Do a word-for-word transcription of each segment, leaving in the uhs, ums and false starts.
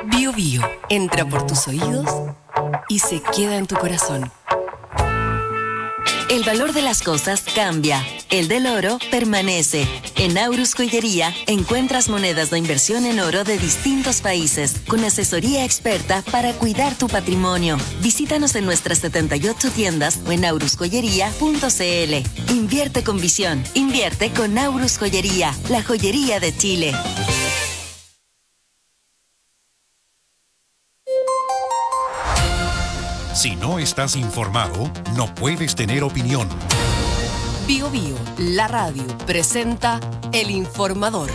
Bio Bio entra por tus oídos y se queda en tu corazón. El valor de las cosas cambia. El del oro permanece. En Aurus Joyería encuentras monedas de inversión en oro de distintos países, con asesoría experta para cuidar tu patrimonio. Visítanos en nuestras setenta y ocho tiendas o en aurus joyería punto c l. Invierte con visión. Invierte con Aurus Joyería, la joyería de Chile. Si no estás informado, no puedes tener opinión. Bio Bio, la radio, presenta El Informador.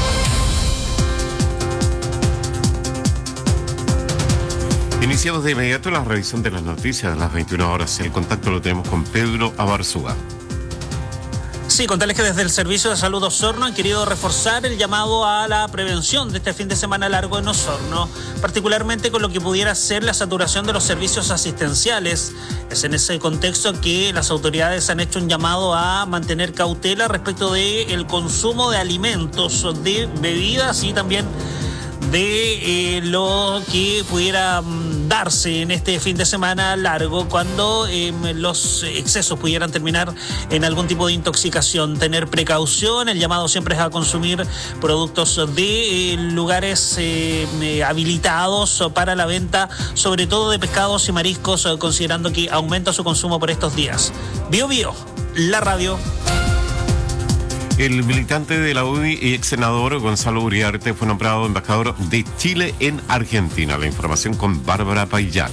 Iniciamos de inmediato la revisión de las noticias de las veintiuna horas. El contacto lo tenemos con Pedro Abarzúa. Sí, contarles que desde el Servicio de Salud Osorno han querido reforzar el llamado a la prevención de este fin de semana largo en Osorno, particularmente con lo que pudiera ser la saturación de los servicios asistenciales. Es en ese contexto que las autoridades han hecho un llamado a mantener cautela respecto del consumo de alimentos, de bebidas y también de eh, lo que pudiera um, darse en este fin de semana largo cuando eh, los excesos pudieran terminar en algún tipo de intoxicación. Tener precaución, el llamado siempre es a consumir productos de eh, lugares eh, habilitados para la venta, sobre todo de pescados y mariscos, considerando que aumenta su consumo por estos días. Bio Bio, la radio. El militante de la U D I y ex senador Gonzalo Uriarte fue nombrado embajador de Chile en Argentina. La información con Bárbara Payal.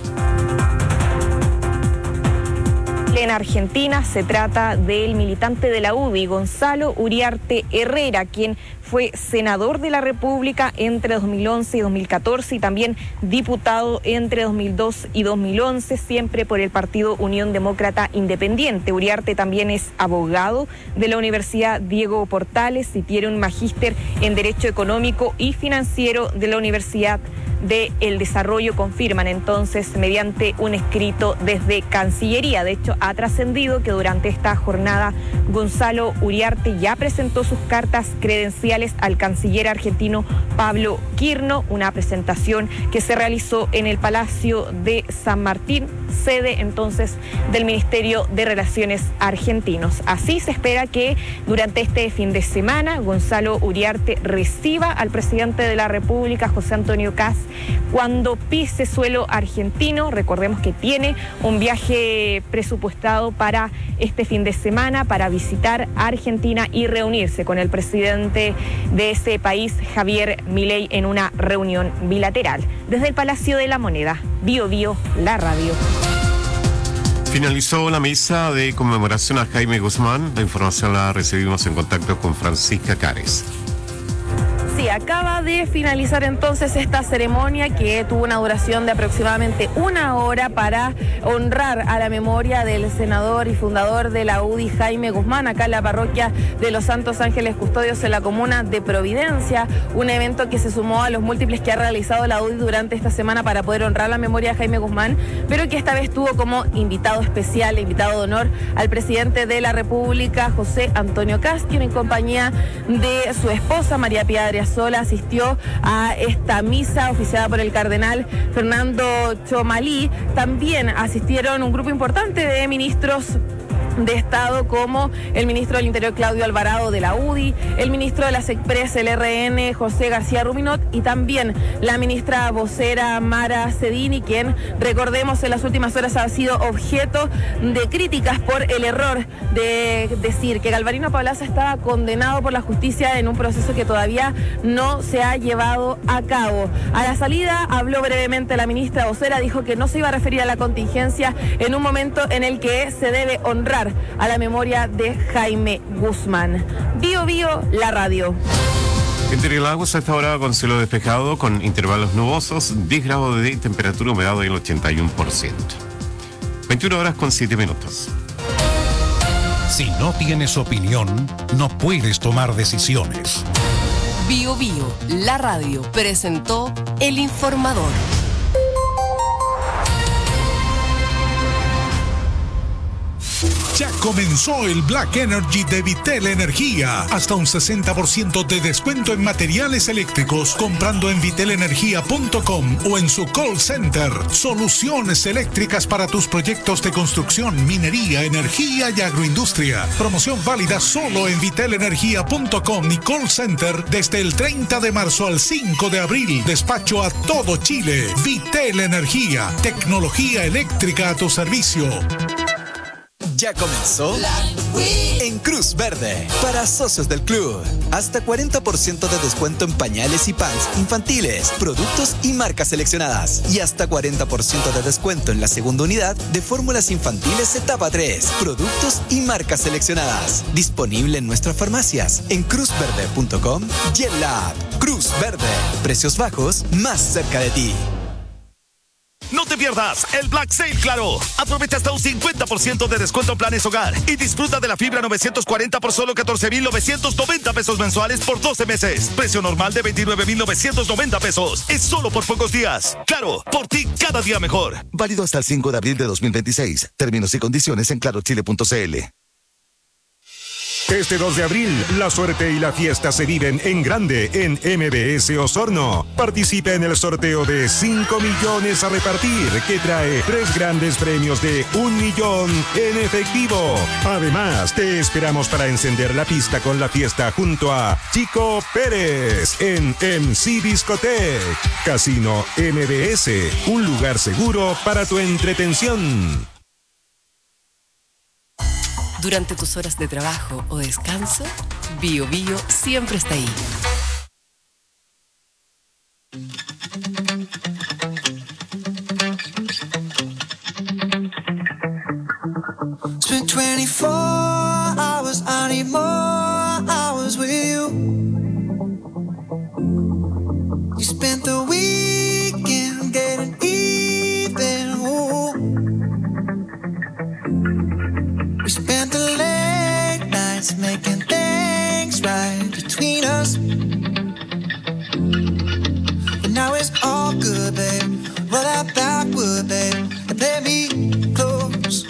En Argentina se trata del militante de la U D I, Gonzalo Uriarte Herrera, quien fue senador de la República entre dos mil once y dos mil catorce y también diputado entre dos mil dos y dos mil once, siempre por el partido Unión Demócrata Independiente. Uriarte también es abogado de la Universidad Diego Portales y tiene un magíster en Derecho Económico y Financiero de la Universidad de El Desarrollo, confirman entonces mediante un escrito desde Cancillería. De hecho, ha trascendido que durante esta jornada Gonzalo Uriarte ya presentó sus cartas credenciales al canciller argentino Pablo Quirno, una presentación que se realizó en el Palacio de San Martín, sede entonces del Ministerio de Relaciones Argentinos. Así se espera que durante este fin de semana Gonzalo Uriarte reciba al presidente de la República, José Antonio Kast, cuando pise suelo argentino. Recordemos que tiene un viaje presupuestado para este fin de semana para visitar Argentina y reunirse con el presidente de ese país, Javier Milei, en una reunión bilateral. Desde el Palacio de la Moneda, Bio Bio, la radio. Finalizó la misa de conmemoración a Jaime Guzmán. La información la recibimos en contacto con Francisca Cares. Sí, acaba de finalizar entonces esta ceremonia que tuvo una duración de aproximadamente una hora para honrar a la memoria del senador y fundador de la U D I, Jaime Guzmán, acá en la parroquia de los Santos Ángeles Custodios en la comuna de Providencia, un evento que se sumó a los múltiples que ha realizado la U D I durante esta semana para poder honrar la memoria de Jaime Guzmán, pero que esta vez tuvo como invitado especial, invitado de honor, al presidente de la República, José Antonio Kast, quien en compañía de su esposa, María Pía Sola, asistió a esta misa oficiada por el cardenal Fernando Chomalí. También asistieron un grupo importante de ministros de Estado, como el ministro del Interior Claudio Alvarado de la U D I, el ministro de las Express, el R N, José García Ruminot, y también la ministra vocera Mara Cedini, quien, recordemos, en las últimas horas ha sido objeto de críticas por el error de decir que Galvarino Pablaza estaba condenado por la justicia en un proceso que todavía no se ha llevado a cabo. A la salida habló brevemente la ministra vocera, dijo que no se iba a referir a la contingencia en un momento en el que se debe honrar a la memoria de Jaime Guzmán. Bio Bio, la radio. En Lagos a esta hora con cielo despejado, con intervalos nubosos, diez grados de temperatura, humedad del ochenta y uno por ciento. veintiuna horas con siete minutos. Si no tienes opinión, no puedes tomar decisiones. Bio Bio, la radio, presentó El Informador. Ya comenzó el Black Energy de Vitel Energía. Hasta un sesenta por ciento de descuento en materiales eléctricos comprando en vitel energía punto com o en su call center. Soluciones eléctricas para tus proyectos de construcción, minería, energía y agroindustria. Promoción válida solo en vitel energía punto com y call center desde el treinta de marzo al cinco de abril. Despacho a todo Chile. Vitel Energía. Tecnología eléctrica a tu servicio. Ya comenzó en Cruz Verde para socios del club. Hasta cuarenta por ciento de descuento en pañales y pants infantiles, productos y marcas seleccionadas. Y hasta cuarenta por ciento de descuento en la segunda unidad de fórmulas infantiles etapa tres, productos y marcas seleccionadas. Disponible en nuestras farmacias, en cruz verde punto com y en la app. Cruz Verde. Precios bajos más cerca de ti. No te pierdas el Black Sale Claro. Aprovecha hasta un cincuenta por ciento de descuento en planes hogar y disfruta de la fibra novecientos cuarenta por solo catorce mil novecientos noventa pesos mensuales por doce meses. Precio normal de veintinueve mil novecientos noventa pesos. Es solo por pocos días. Claro, por ti cada día mejor. Válido hasta el cinco de abril de dos mil veintiséis. Términos y condiciones en claro chile punto c l. Este dos de abril, la suerte y la fiesta se viven en grande en M B S Osorno. Participa en el sorteo de cinco millones a repartir, que trae tres grandes premios de un millón en efectivo. Además, te esperamos para encender la pista con la fiesta junto a Chico Pérez en M C Discotec. Casino M B S, un lugar seguro para tu entretención. Durante tus horas de trabajo o descanso, Bio Bio siempre está ahí. Spent twenty-four hours, I need more hours with you. You spent the weekend getting even, ooh. We spent the late nights making things right between us. But now it's all good, babe. Roll that backward, babe, and play me close.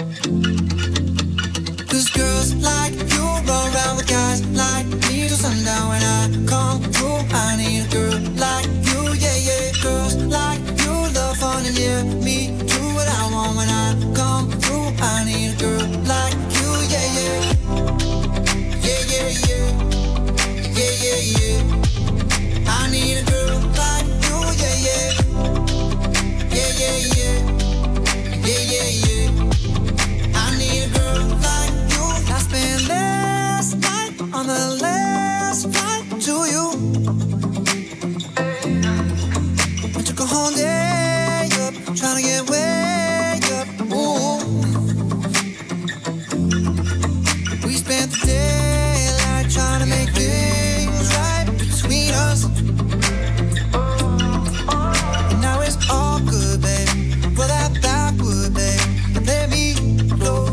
Cause girls like you run around with guys like me till sundown. When I come through, I need a girl like you, yeah, yeah. Girls like you love fun and yeah, me do what I want. When I come through, I need a girl like you, yeah, yeah. Yeah, yeah, yeah. Yeah, yeah, yeah. I need a girl like you, yeah, yeah. Yeah, yeah, yeah. Yeah, yeah, yeah. I need a girl like you. I spent last night on the last flight to you. I took a whole day up, trying to get way up. Ooh. We spent the daylight trying to make things right between us. And now it's all good, babe. Roll that backward, babe, and let me close.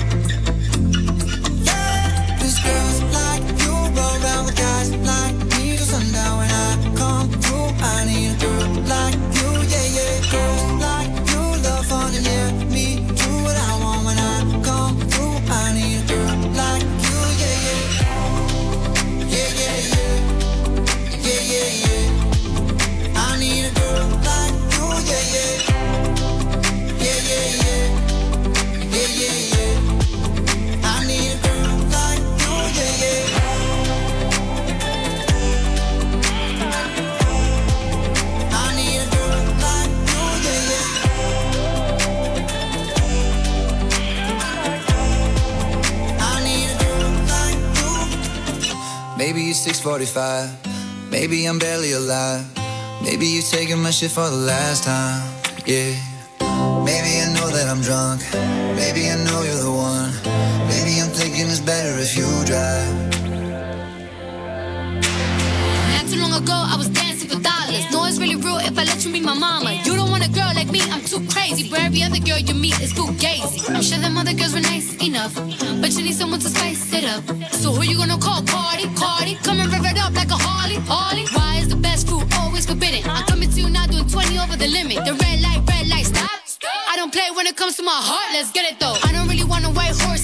Yeah, 'cause girls like you roll around with guys like me till sundown. When I come through, I need a girl like you, yeah, yeah. Girls like you love fun and yeah, me do what I want. When I come through, I need a girl like you, yeah, yeah. Yeah, yeah, yeah. Yeah, yeah, yeah. I need a girl like you, yeah, yeah. Yeah, yeah, yeah. Yeah, yeah, yeah. I need a girl like you, yeah, yeah. I need a girl like you, yeah, yeah. I need a girl like you. Maybe it's six forty-five. Maybe I'm barely alive. Maybe you're taking my shit for the last time. Yeah. Maybe I know that I'm drunk. Maybe I know you're the one. Maybe I'm thinking it's better if you drive. Not too long ago, I was dancing for dollars. No, it's really real if I let you be my mama. You don't want a girl like me, I'm too crazy. But every other girl you meet is fugazi. I'm sure them other girls were nice enough, but you need someone to spice it up. So who you gonna call? Cardi, Cardi. Come and rev it up like a Harley, Harley. Why is the best food always forbidden? I'm coming to you now doing twenty over the limit. The red light, red light, stop. I don't play when it comes to my heart, let's get it though. I don't really want a white horse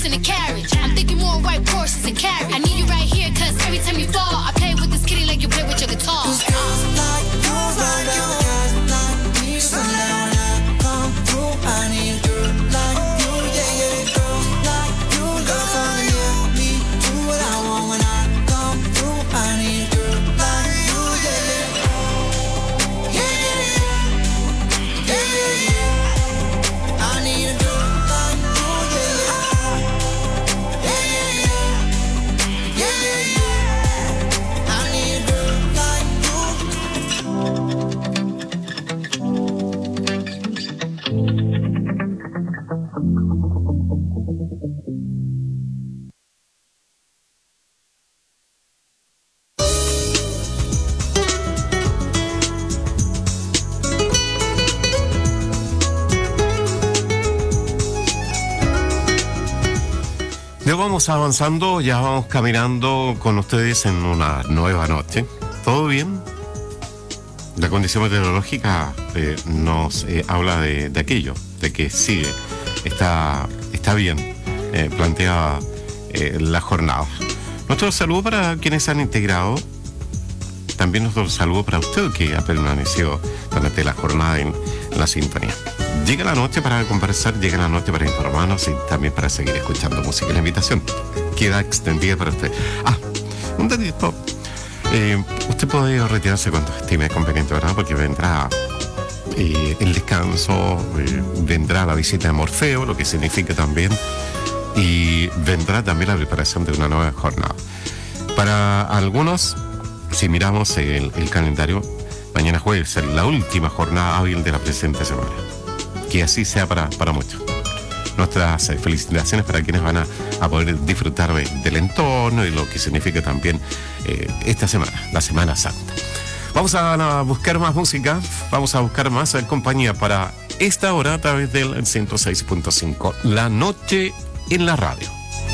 Ya vamos avanzando, ya vamos caminando con ustedes en una nueva noche. ¿Todo bien? La condición meteorológica eh, nos eh, habla de, de aquello, de que sigue, está, está bien eh, planteada eh, la jornada. Nuestro saludo para quienes han integrado. También nuestro saludo para usted que ha permanecido durante la jornada en, en la sintonía. Llega la noche para conversar, llega la noche para informarnos y también para seguir escuchando música. La invitación queda extendida para usted. Ah, un datito. Eh, usted puede retirarse cuando estime conveniente, ¿verdad? Porque vendrá eh, el descanso, eh, vendrá la visita de Morfeo, lo que significa también, y vendrá también la preparación de una nueva jornada. Para algunos, si miramos el, el calendario, mañana jueves es la última jornada hábil de la presente semana. Que así sea para, para muchos. Nuestras eh, felicitaciones para quienes van a, a poder disfrutar de, del entorno y lo que significa también eh, esta semana, la Semana Santa. Vamos a, a buscar más música, vamos a buscar más eh, compañía para esta hora a través del ciento seis punto cinco, La Noche en la Radio.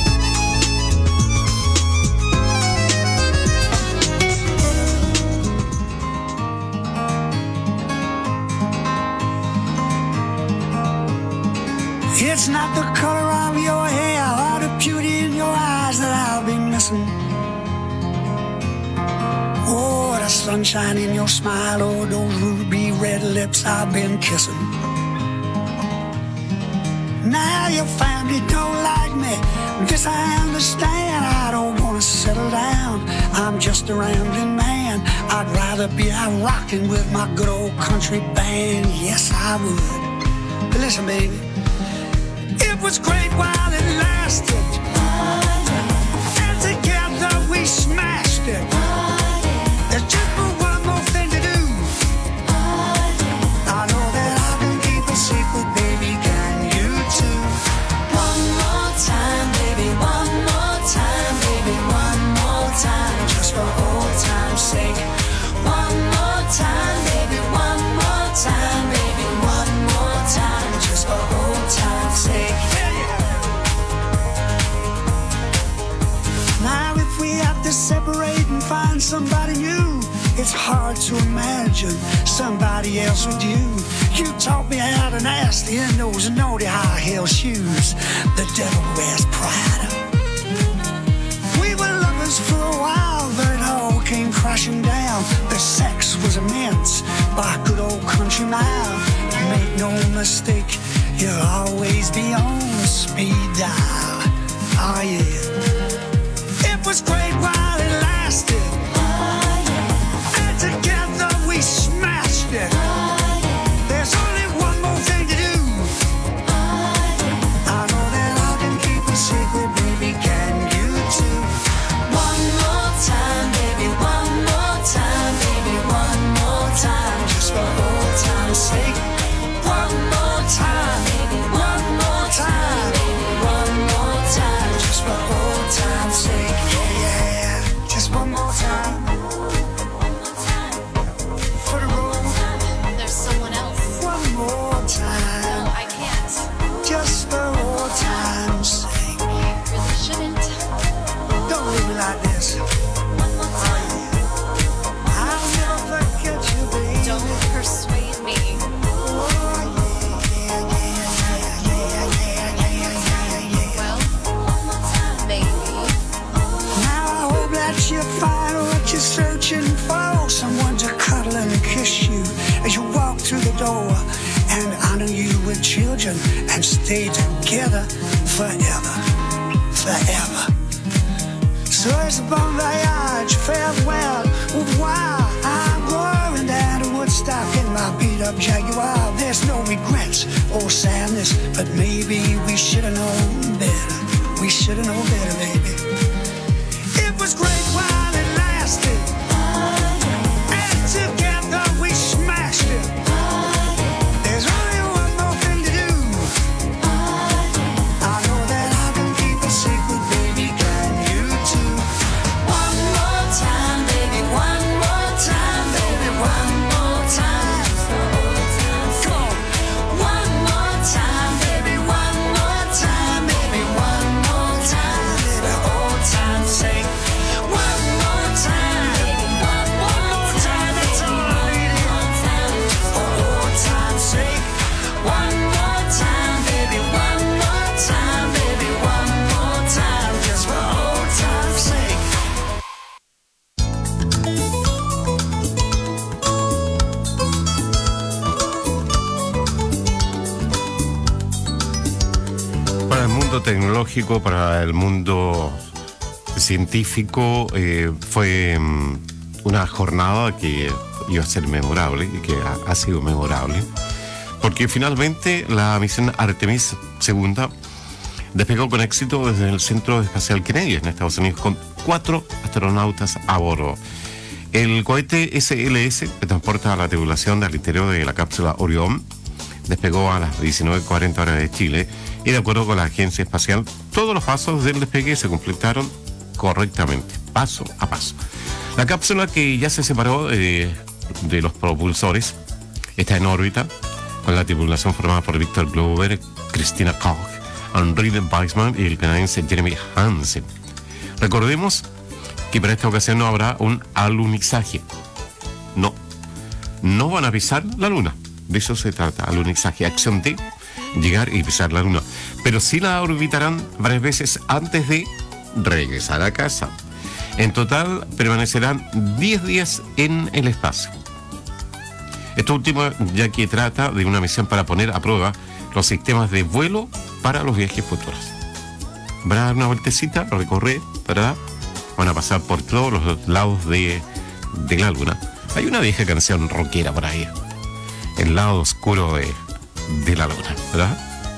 It's not the color of your hair or the beauty in your eyes that I'll be missing. Oh, the sunshine in your smile, oh, those ruby red lips I've been kissing. Now your family don't like me, this I understand. I don't wanna settle down, I'm just a rambling man. I'd rather be out rocking with my good old country band. Yes, I would. But listen, baby, it was great while it lasted, and together we smashed it. There's just one more thing to do. I know that I can keep a secret, baby, can you too? One more time, baby, one more time, baby, one more time, just for old time's sake. One more time, baby, one more time, baby, one more time, just for old time's sake. Now if we have to separate and find somebody new, it's hard to imagine somebody else with you. You taught me how to nasty in those naughty high heel shoes the devil wears Prada. We were lovers for a while, but it all came crashing down. The sex was immense by a good old country mile. Make no mistake, you'll always be on speed dial. Oh yeah. It was great while it lasted, and together we smashed it. There's only one more thing to do. I know that I can keep a secret, baby, can you too? One more time, baby, one more time, baby, one more time, just for old time's sake. One more time, baby, one more time, baby, one more time, just for old time's sake. Yeah, yeah, just one more time. For the road. There's someone else. One more time. No, I can't. Just for old time's sake. You really shouldn't. Don't leave me like this. One more time. I'll never forget you, baby. Don't persuade me. Oh, yeah, yeah, yeah, yeah, yeah, yeah, yeah, yeah, yeah. Well, one more time, baby. Now I hope that you find what you're searching for. Someone to cuddle and kiss you as you walk through the door, and honor you with children and stay together forever, forever. So it's a bon voyage, farewell, au revoir. I'm going down to Woodstock in my beat-up Jaguar. There's no regrets or sadness, but maybe we should have known better. We should have known better, baby. It was great while it lasted, and together we smashed it. There's only one more thing to do. I know that I can keep a secret, baby, can you too? One more time, baby, one more time, baby, one more time. Come on. One more time, baby, one more time, baby, one more time. mundo tecnológico, para el mundo científico, eh, fue um, una jornada que iba a ser memorable y que ha, ha sido memorable, porque finalmente la misión Artemis segunda despegó con éxito desde el Centro Espacial Kennedy en Estados Unidos con cuatro astronautas a bordo. El cohete S L S, que transporta a la tripulación al interior de la cápsula Orión, despegó a las diecinueve cuarenta horas de Chile y, de acuerdo con la agencia espacial, todos los pasos del despegue se completaron correctamente, paso a paso. La cápsula, que ya se separó eh, de los propulsores, está en órbita con la tripulación formada por Victor Glover, Christina Koch, Henri Weissman y el canadiense Jeremy Hansen. Recordemos que para esta ocasión no habrá un alunizaje. No, no van a pisar la Luna. De eso se trata, alunizaje, acción de llegar y pisar la Luna. Pero sí la orbitarán varias veces antes de regresar a casa. En total permanecerán diez días en el espacio. Esto último, ya que trata de una misión para poner a prueba los sistemas de vuelo para los viajes futuros. Van a dar una vueltecita, recorrer, ¿verdad? Van a pasar por todos los lados de, de la Luna. Hay una vieja canción rockera por ahí, El lado oscuro de, de la Luna, ¿verdad?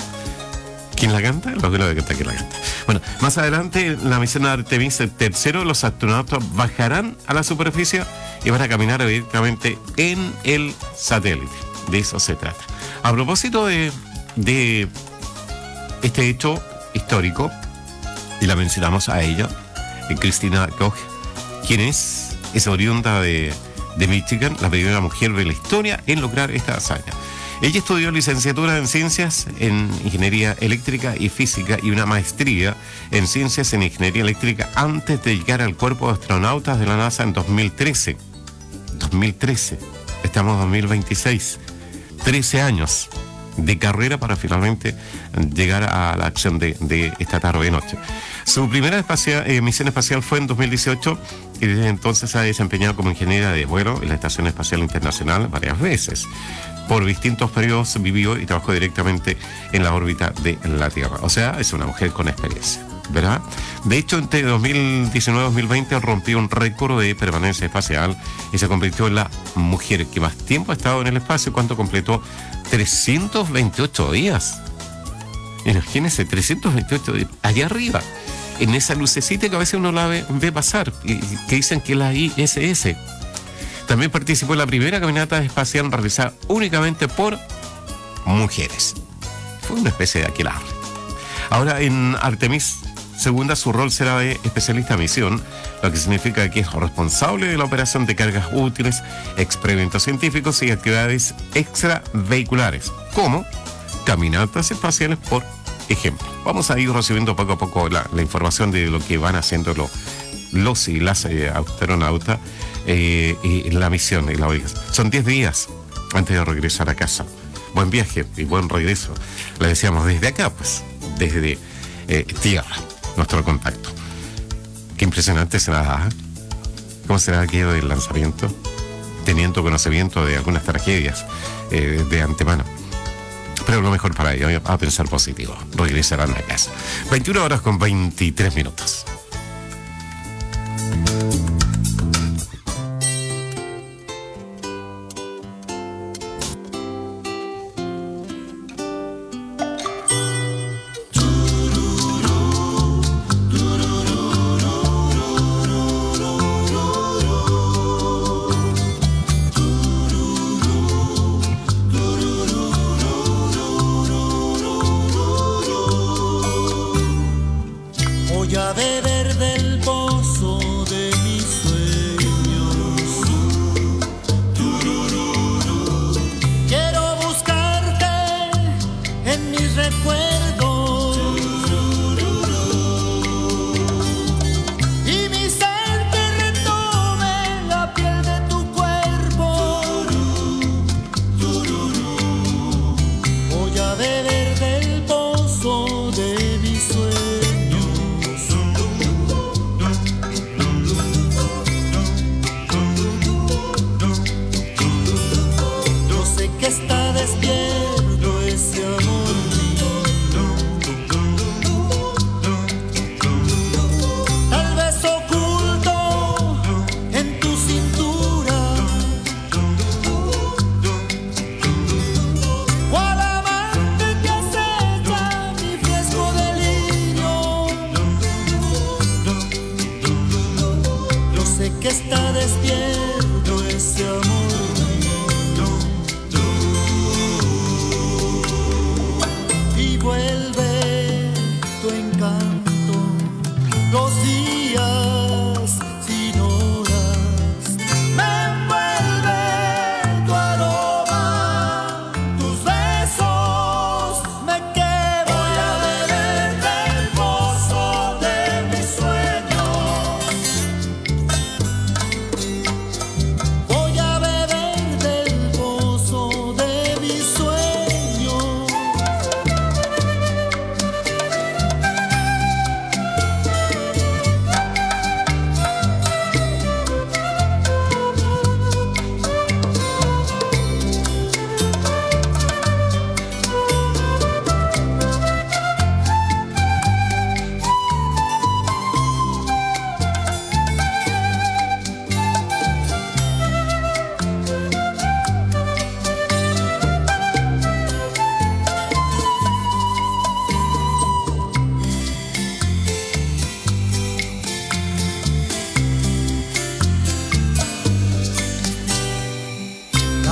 ¿Quién la canta? Lo que no canta, ¿quién la canta? Bueno, más adelante, en la misión Artemis tercero, los astronautas bajarán a la superficie y van a caminar directamente en el satélite. De eso se trata. A propósito de, de este hecho histórico, y la mencionamos a ella, Christina Koch, quien es, es oriunda de, de Michigan, la primera mujer de la historia en lograr esta hazaña. Ella estudió licenciatura en Ciencias en Ingeniería Eléctrica y Física y una maestría en Ciencias en Ingeniería Eléctrica antes de llegar al Cuerpo de Astronautas de la NASA en dos mil trece. dos mil trece. Estamos en dos mil veintiséis. trece años de carrera para finalmente llegar a la acción de, de esta tarde y noche. Su primera espacial, eh, misión espacial fue en dos mil dieciocho y desde entonces se ha desempeñado como ingeniera de vuelo en la Estación Espacial Internacional varias veces. Por distintos periodos vivió y trabajó directamente en la órbita de la Tierra. O sea, es una mujer con experiencia, ¿verdad? De hecho, entre dos mil diecinueve y dos mil veinte rompió un récord de permanencia espacial y se convirtió en la mujer que más tiempo ha estado en el espacio, cuando completó trescientos veintiocho días. Imagínense, trescientos veintiocho días, allá arriba, en esa lucecita que a veces uno la ve, ve pasar, y, que dicen que es la I S S. También participó en la primera caminata espacial realizada únicamente por mujeres. Fue una especie de aquelarre. Ahora, en Artemis segunda, su rol será de especialista en misión, lo que significa que es responsable de la operación de cargas útiles, experimentos científicos y actividades extravehiculares, como caminatas espaciales, por ejemplo. Vamos a ir recibiendo poco a poco la, la información de lo que van haciendo los, los y las eh, astronautas eh, y la misión y la obligación. Son diez días antes de regresar a casa. Buen viaje y buen regreso. Le decíamos desde acá, pues, desde eh, tierra, nuestro contacto. Qué impresionante será. ¿Cómo será aquello del lanzamiento? Teniendo conocimiento de algunas tragedias eh, de antemano. Pero lo mejor para ellos, a pensar positivo. Regresarán a casa. veintiuna horas con veintitrés minutos.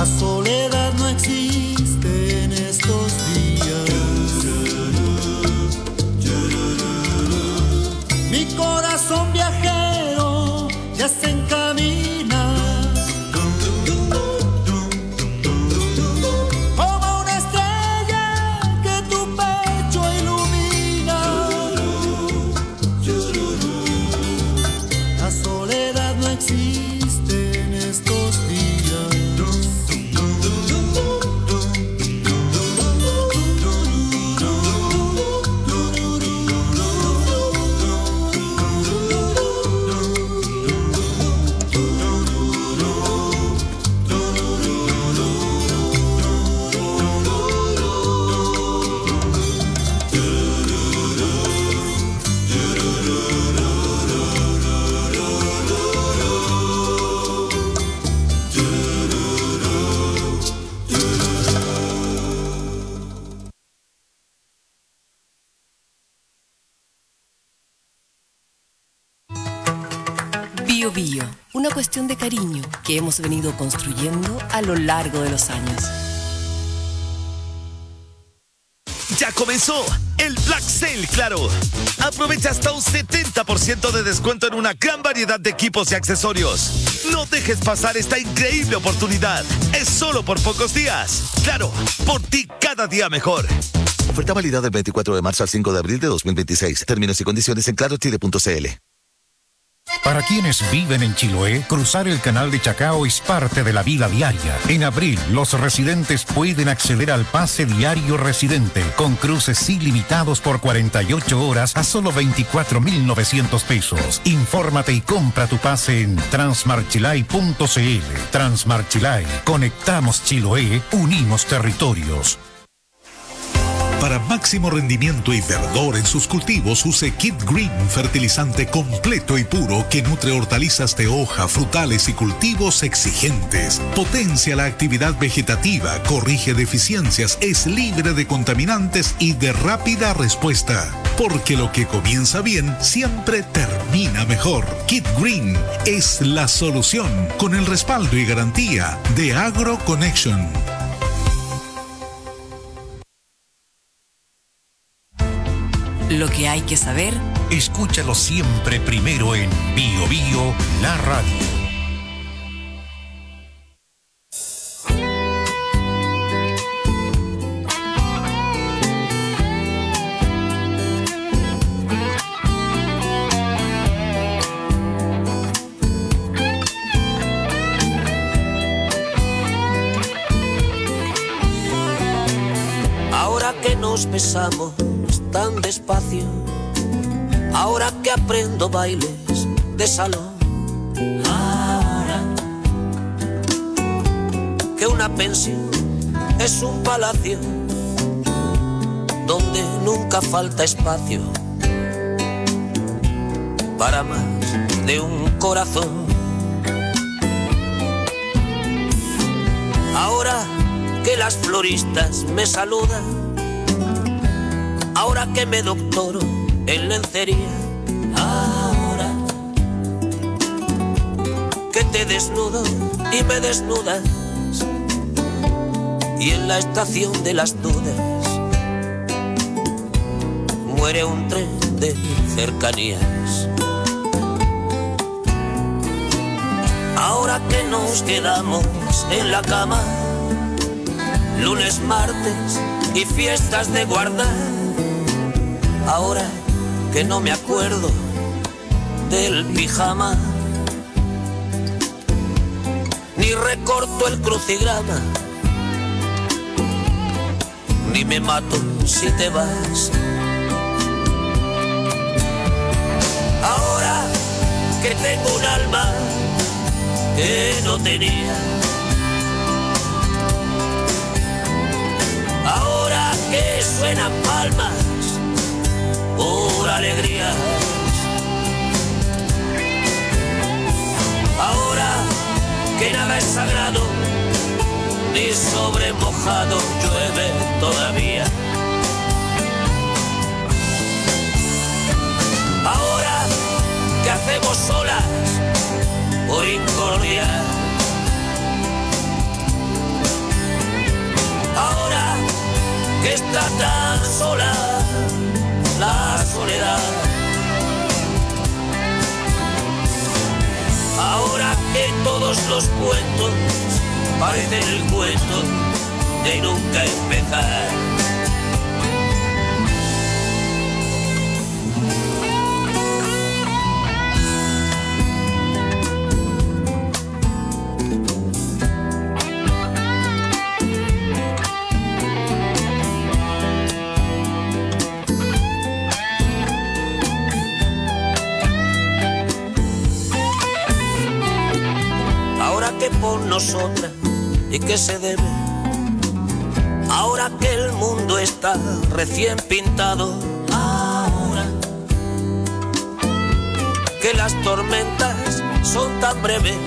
La soledad no existe en estos días. Mi corazón viajero ya se encamina. Como una estrella que tu pecho ilumina. La soledad no existe en estos días. Bio Bio, una cuestión de cariño que hemos venido construyendo a lo largo de los años. Ya comenzó el Black Sale Claro. Aprovecha hasta un setenta por ciento de descuento en una gran variedad de equipos y accesorios. No dejes pasar esta increíble oportunidad. Es solo por pocos días. Claro, por ti cada día mejor. Oferta válida del veinticuatro de marzo al cinco de abril de dos mil veintiséis. Términos y condiciones en claro chile punto c l. Para quienes viven en Chiloé, cruzar el canal de Chacao es parte de la vida diaria. En abril, los residentes pueden acceder al pase diario residente, con cruces ilimitados por cuarenta y ocho horas a solo veinticuatro mil novecientos pesos. Infórmate y compra tu pase en transmarchilay punto c l. Transmarchilay, conectamos Chiloé, unimos territorios. Para máximo rendimiento y verdor en sus cultivos, use Kit Green, fertilizante completo y puro que nutre hortalizas de hoja, frutales y cultivos exigentes. Potencia la actividad vegetativa, corrige deficiencias, es libre de contaminantes y de rápida respuesta. Porque lo que comienza bien siempre termina mejor. Kit Green es la solución, con el respaldo y garantía de Agro Connection. Lo que hay que saber, escúchalo siempre primero en Bio Bio, la radio. Ahora que nos besamos tan despacio, ahora que aprendo bailes de salón, ahora que una pensión es un palacio donde nunca falta espacio para más de un corazón. Ahora que las floristas me saludan, ahora que me doctoro en lencería, ahora que te desnudo y me desnudas, y en la estación de las dudas muere un tren de cercanías. Ahora que nos quedamos en la cama, lunes, martes y fiestas de guardar, ahora que no me acuerdo del pijama, ni recorto el crucigrama, ni me mato si te vas. Ahora que tengo un alma que no tenía, ahora que suenan palmas por alegría, ahora que nada es sagrado ni sobre mojado llueve todavía, ahora que hacemos solas por incordiar, que todos los cuentos parecen el cuento de nunca empezar. Por nosotras y que se debe ahora que el mundo está recién pintado, ahora que las tormentas son tan breves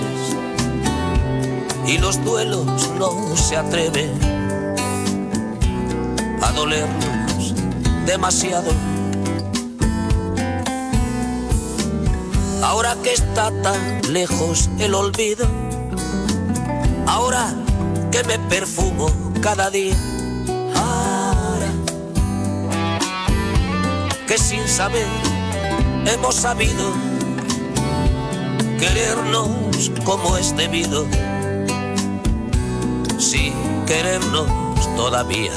y los duelos no se atreven a dolernos demasiado, ahora que está tan lejos el olvido, ahora que me perfumo cada día, ahora que sin saber hemos sabido querernos como es debido, sin querernos todavía.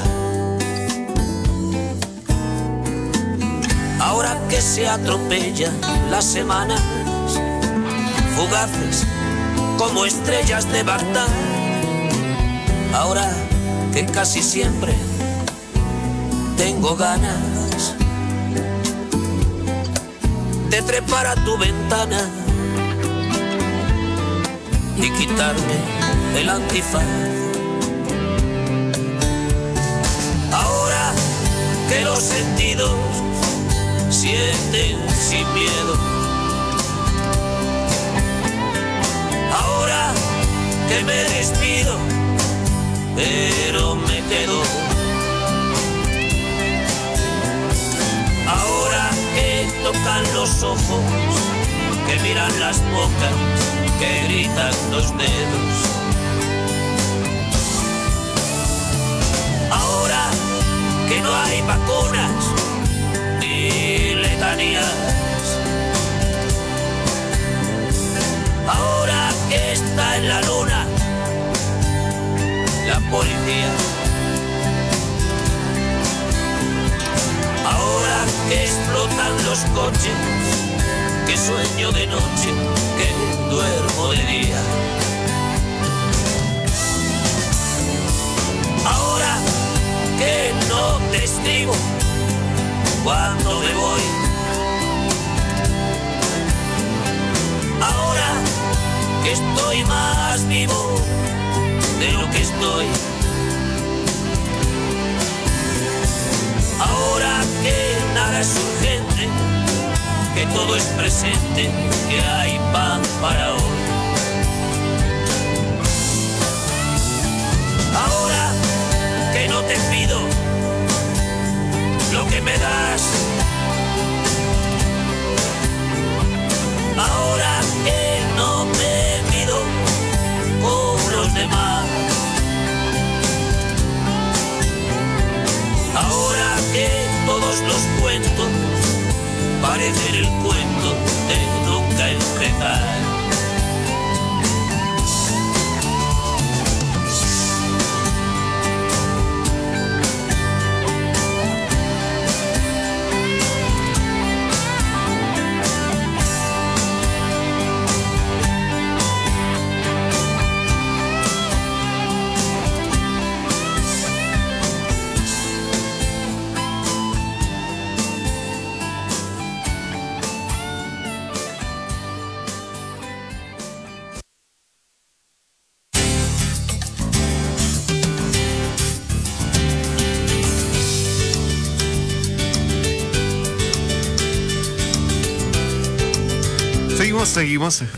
Ahora que se atropellan las semanas, fugaces como estrellas de Bagdad, ahora que casi siempre tengo ganas de trepar a tu ventana y quitarme el antifaz. Ahora que los sentidos sienten sin miedo, ahora que me despido, pero me quedo. Ahora que tocan los ojos, que miran las bocas, que gritan los dedos. Ahora que no hay vacunas ni letanías. Ahora que está en la luna la policía. Ahora que explotan los coches, que sueño de noche, que duermo de día. Ahora que no te escribo cuando me voy. Ahora que estoy más vivo de lo que estoy. Ahora que nada es urgente, que todo es presente, que hay pan para hoy. Ahora que no te pido lo que me das. Ahora que no me mido con los demás. Ahora que todos los cuentos parecen el cuento de nunca empezar. Seguimos